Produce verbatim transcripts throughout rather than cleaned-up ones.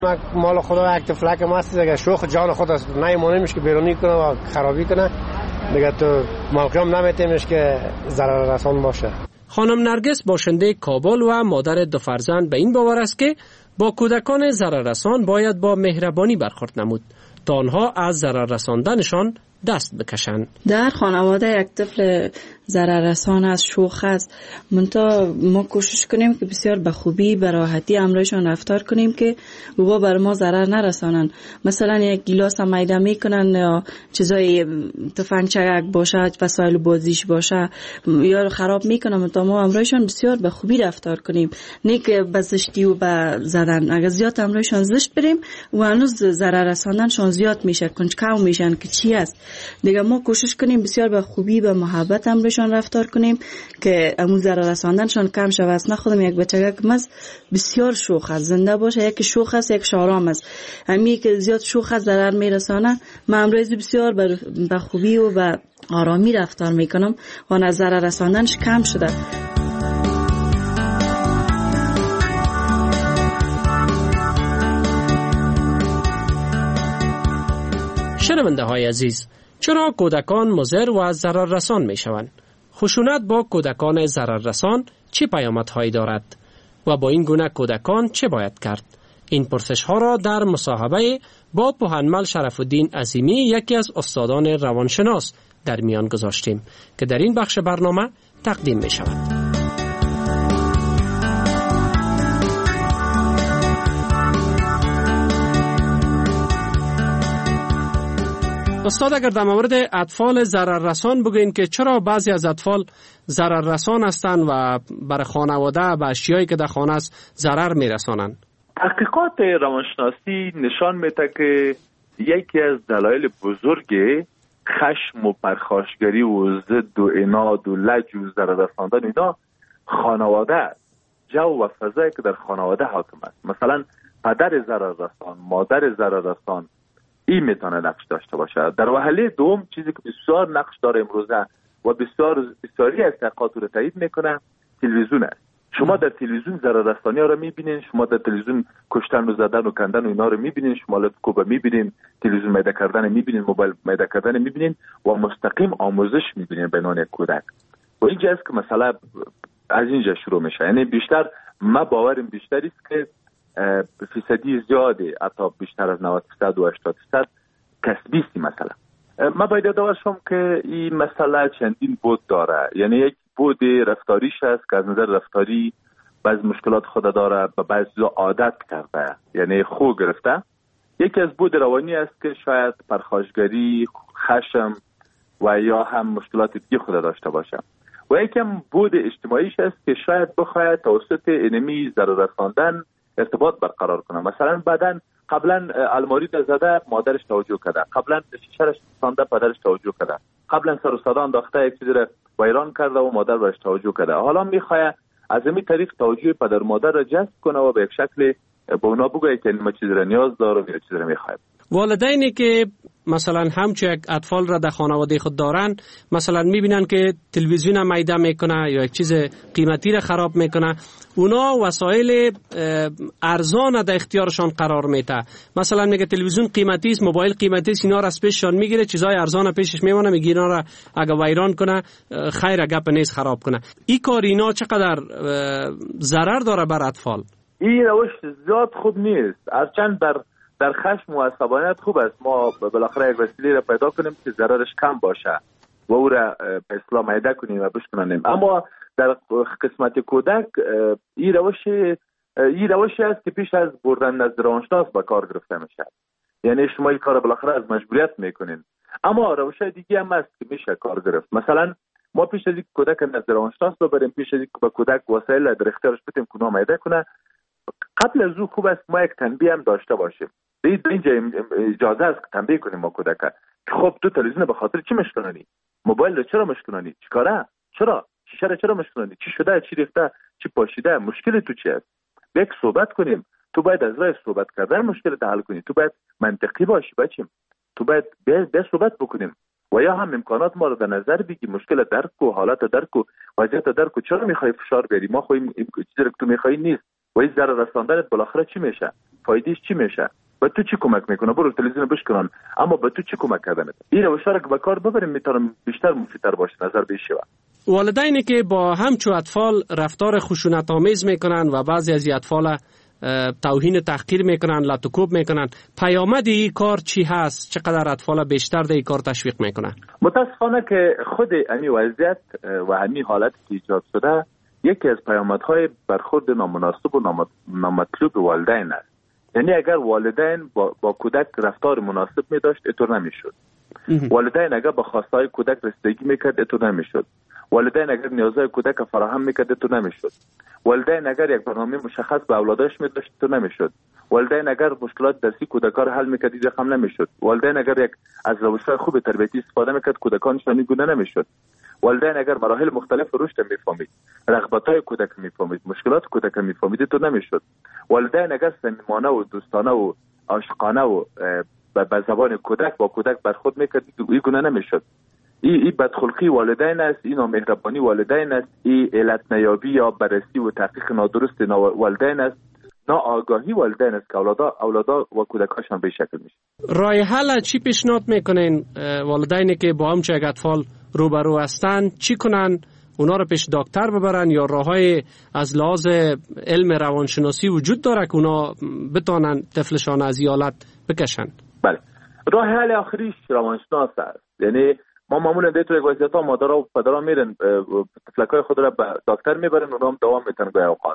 مال خدا یک تفلک ماست دیگه، شوخ جان خود است، نمیمونیمش که بیرونی کنه و خرابی کنه دیگه. تو مالکم نمیتیمش که ضرر رسان باشه. خانم نرگس باشنده کابل و مادر دو فرزند به این باور است که با کودکان ضرر رسان باید با مهربانی برخورد نمود تا آنها از ضرر رساندنشان دست بکشند. در خانواده یک طفل ضرر رسان است، شوخ است، منتها ما کوشش کنیم که بسیار به خوبی به راحتی امرایشان رفتار کنیم که بابا بر ما ضرر نرسانن. مثلا یک گیلاس هم میده میکنن یا چیزای تفنگچک باشه، وسایل بازیش باشه یا خراب میکنن، منتها ما امرایشان بسیار به خوبی رفتار کنیم، نه که به زشتی و به زدن. اگر زیاد امرایشان زشت بریم و هنوز ضرر رساندنشان زیاد میشه، کنجکاو میشن که چی است دیگه. ما کوشش کنیم بسیار به خوبی به محبت امرایشان رفتار کنیم که امو ضرر رساندنشان کم شود. اصلا خودم یک بچه که مز بسیار شوخ است، زنده باشه، یک شوخ است یک شارام است. همی که زیاد شوخ است ضرر میرسانه، من امروز بسیار به خوبی و به آرامی رفتار میکنم و از ضرر رساندنش کم شده. شنونده های عزیز، چرا کودکان مضر و ضرر رسان می شوند؟ خشونت با کودکان ضرر رسان چه پیامدهایی دارد و با این گونه کودکان چه باید کرد؟ این پرسش ها را در مصاحبه با پوهنمل شرف الدین عظیمی، یکی از استادان روانشناس، در میان گذاشتیم که در این بخش برنامه تقدیم می شود. استاد، اگر در مورد اطفال ضرر رسان بگوین که چرا بعضی از اطفال ضرر رسان هستند و برای خانواده و اشیایی که در خانه است ضرر میرسانند؟ تحقیقات روانشناسی نشان میده که یکی از دلایل بزرگ خشم و پرخاشگری و ضد و عناد و لج و ضرر رساندن اینا خانواده است. جو و فضایی که در خانواده حاکم است. مثلا پدر ضرر رسان، مادر ضرر رسان، این میتونه نقش داشته باشه. در وهله دوم چیزی که بسیار نقش داره امروزه و بسیار بسیاری از تحقیقات رو تایید میکنه، تلویزیون است. شما در تلویزیون ضرر رسانی ها رو میبینین، شما در تلویزیون کشتن و زدن و کندن و اینا رو میبینین، شما لطف میبینین، تلویزیون میده کردن میبینین، موبایل میده کردن میبینین و مستقیم آموزش میبینین به نوع کودک. و اینجاست که مسئله از اینجا شروع میشه. یعنی بیشتر ما باورم بیشتر است که فیصدی زیاده، حتی بیشتر از نود درصد و هشتاد درصد کسبی است. مثلا ما باید یاد شم که این مسئله چندین بود داره. یعنی یک بود رفتاریش هست که از نظر رفتاری بعض مشکلات خود داره، به بعض عادت کرده، یعنی خو گرفته. یکی از بود روانی است که شاید پرخاشگری، خشم و یا هم مشکلات دیگه خود داشته باشه. و یکم بود اجتماعیش است که شاید بخواید توسط انمی ضرر رساندن ارتباط برقرار کنه. مثلا بعدن قبلا الماری در زده مادرش توجه کرده، قبلا شیشه‌اش سانده پدرش توجه کرده، قبلا سر و صدا انداخته یک چیزی را ویران کرده و مادر برش توجه کرده. حالا میخواد از این طریق توجه پدر مادر را جذب کنه و به یک شکل به اونا بگه که ما چیزی را نیاز داره و یا چیزی را میخواد. والدینی که مثلا همچون یک اطفال را در خانواده خود دارن، مثلا میبینن که تلویزیون هم میده میکنه یا یک چیز قیمتی را خراب میکنه، اونا وسایل ارزان در اختیارشان قرار میده. مثلا میگه تلویزیون قیمتی است، موبایل قیمتی است، اینا را از پیششان میگیره، چیزای ارزان پیشش میمونه، میگه اینا را اگه ویران کنه خیر گپ نیست خراب کنه. این کار اینا چقدر ضرر داره بر اطفال؟ این روش زیاد خوب نیست. هرچند در در خشم و عصبانیت خوب است ما بالاخره یک وسیله را پیدا کنیم که ضررش کم باشه و او را به اصلاح میده کنیم و بشکنیم. اما در قسمت کودک این روش این روشی است که پیش از بردن نزد روانشناس به کار گرفته میشه. یعنی شما این کار بالاخره از مجبوریت میکنین. اما روش دیگه هم است که میشه کار گرفت. مثلا ما پیش از اینکه کودک نزد روانشناس ببریم، پیش از اینکه به کودک وسایل در اختیارش بدیم که اونها میده کنه، قبل از او خوب است ما یک تنبیه هم داشته باشیم. اینجا اجازه است که تنبیه کنیم ما کودک که خب تو تلویزیون به خاطر چی مشکنانی؟ موبایل رو چرا مشکنانی؟ چیکاره؟ چرا؟ شیشه رو چرا مشکنانی؟ چی شده؟ چی ریخته؟ چی پاشیده؟ مشکل تو چی است؟ یک صحبت کنیم. تو باید از راه صحبت کردن مشکل رو حل کنی. تو باید منطقی باشی بچیم. تو باید به صحبت بکنیم و یا هم امکانات ما رو در نظر بگی، مشکل درک و حالت درک و وضعیت درک و چرا میخوای فشار بیاری؟ ما خو این چیزی که تو میخوای نیست. و این ضرر رساندنت بالاخره چی میشه؟ فایدهش چی میشه؟ به تو چی کمک میکنه؟ برو تلویزیون بشکنن، اما به تو چی کمک کردنت؟ این روش را که به کار ببریم میتونم بیشتر مفیدتر باشه نظر بیشه. والدینی که با همچو اطفال رفتار خشونت آمیز میکنن و بعضی از اطفال توهین تحقیر میکنن، لطوکوب میکنن، پیامد این کار چی هست؟ چقدر اطفال بیشتر در این کار تشویق میکنن؟ متاسفانه که خود این وضعیت و همین حالت که ایجاد شده یکی از پیامدهای برخورد نامناسب و نامطلوب والدین است. یعنی اگر والدین با, با کودک رفتار مناسب می داشت اتور نمی شد. والدین اگر با خواستهای کودک رسیدگی میکرد اتور نمی شد. والدین اگر نیازهای کودک فراهم میکرد اتور نمی شد. والدین اگر یک برنامه مشخص به اولادش می داشت اتور نمی شد. والدین اگر مشکلات درسی کودکان حل میکرد دیگه خم نمی شد. والدین اگر یک از روش‌های خوب تربیتی استفاده میکرد کودکانش نمیگونه نمی شد. والدین اگر مراحل مختلف رشد میفهمید، رغبت‌های کودک میفهمید، مشکلات کودک میفهمید تو نمیشد. والدین اگر صمیمانه و دوستانه و عاشقانه و به زبان کودک با کودک برخورد میکرد این گونه نمیشد. این ای بدخلقی والدین است، این نامهربانی والدین است، این علت نیابی یا بررسی و تحقیق نادرست والدین است، ناآگاهی والدین است که اولادا اولادا و کودکاشان به شکل میشه. راه حل چی پیشنهاد میکنین والدینی که با همچه اطفال روبرو هستن چی کنن؟ اونا رو پیش دکتر ببرن یا راههای از لحاظ علم روانشناسی وجود داره که اونا بتونن طفلشان از حالت بکشن؟ بله، راه حل آخریش روانشناس است. یعنی ما معمولا در یک وضعیت ها مادرها و پدرها میرن طفلکای خود را به دکتر میبرن، اونا هم دوام میتن گویا اوقات.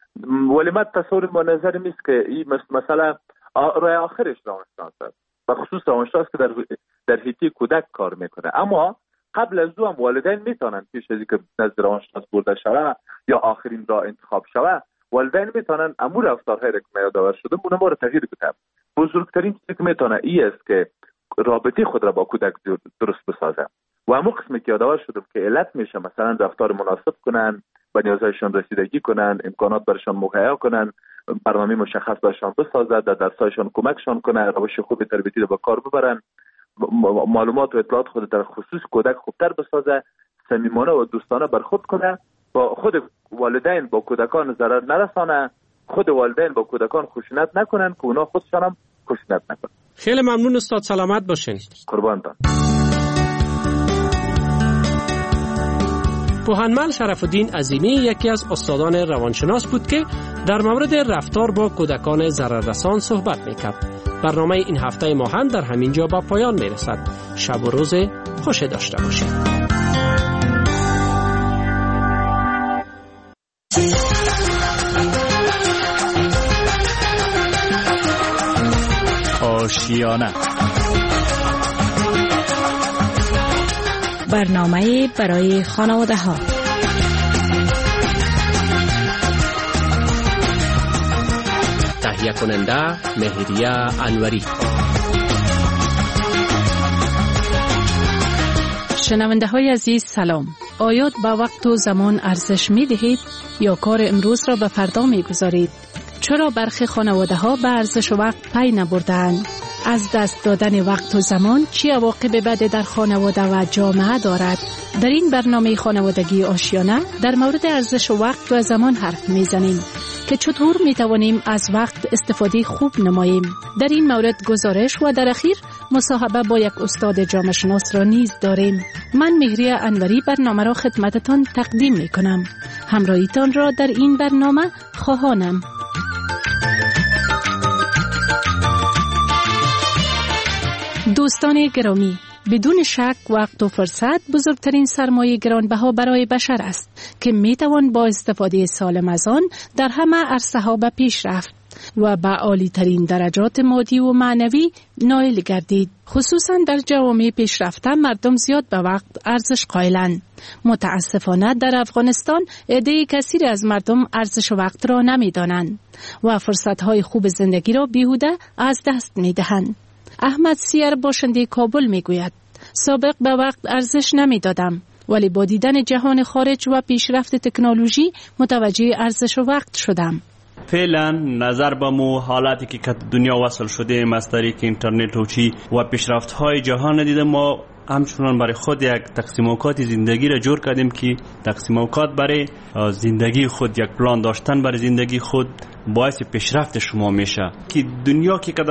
ولی من تصور با نظر میست که این مثلا راه آخرش روانشناس است، و خصوص روانشناس که در در حیطه کودک کار میکنه. اما قبل از او هم والدین میتونن پیش از اینکه نزد روانشناس برده شوه یا آخرین راه انتخاب شوه، والدین میتونن امور رفتارهای را که یادآور شده اونها رو تغییر بدن. بزرگترین چیزی که میتونه این است که رابطه خود را با کودک درست بسازه و همون قسمی که یادآور شدم که علت میشه مثلا رفتار مناسب کنن، به نیازهایشان رسیدگی کنن، امکانات برشان مهیا کنن، برنامه مشخص برشان بسازد، در درسایشان کمکشان کنن، روش خوب تربیتی رو به کار ببرن، معلومات و اطلاعات خود در خصوص کودک خوبتر بسازه، صمیمانه و دوستانه برخورد کنه، با خود والدین با کودکان ضرر نرسانه، خود والدین با کودکان خشونت نکنن که اونا خودشان هم خشونت نکنن. خیلی ممنون استاد، سلامت باشین. قربانتان. پوهنمل شرف الدین عظیمی یکی از استادان روانشناس بود که در مورد رفتار با کودکان ضرررسان صحبت میکرد. برنامه این هفته ما هم در همین جا با پایان میرسد. شب و روز خوش داشته باشید. آشیانه، برنامه برای خانواده ها. تهیه کننده مهریه انوری. شنونده های عزیز سلام. آیا به وقت و زمان ارزش می دهید یا کار امروز را به فردا می گذارید؟ چرا برخی خانواده ها به ارزش وقت پی نبردند؟ از دست دادن وقت و زمان چی عواقب بد در خانواده و جامعه دارد؟ در این برنامه خانوادگی آشیانه در مورد ارزش وقت و زمان حرف میزنیم که چطور میتوانیم از وقت استفاده خوب نماییم. در این مورد گزارش و در اخیر مصاحبه با یک استاد جامعه شناس را نیز داریم. من مهریه انوری برنامه را خدمتتان تقدیم میکنم. همراهیتان را در این برنامه خواهانم. دوستان گرامی، بدون شک وقت و فرصت بزرگترین سرمایه گرانبها برای بشر است که میتوان با استفاده سالم از آن در همه عرصه‌ها به پیش رفت و به عالی ترین درجات مادی و معنوی نائل گردید. خصوصا در جوامع پیشرفته مردم زیاد به وقت ارزش قائلند. متاسفانه در افغانستان عده کثیری از مردم ارزش وقت را نمیدانند و فرصت‌های خوب زندگی را بیهوده از دست میدهند. احمد سیر باشنده کابل میگوید سابق به وقت ارزش نمیدادم، ولی با دیدن جهان خارج و پیشرفت تکنولوژی متوجه ارزش وقت شدم. فعلا نظر به مو حالاتی که دنیا وصل شده از طریق اینترنت و چی و پیشرفت های جهان دیده ما همچنان برای خود یک تقسیم اوقات زندگی را جور کردیم که تقسیم اوقات برای زندگی خود، یک پلان داشتن برای زندگی خود باعث پیشرفت شما میشه. که دنیا که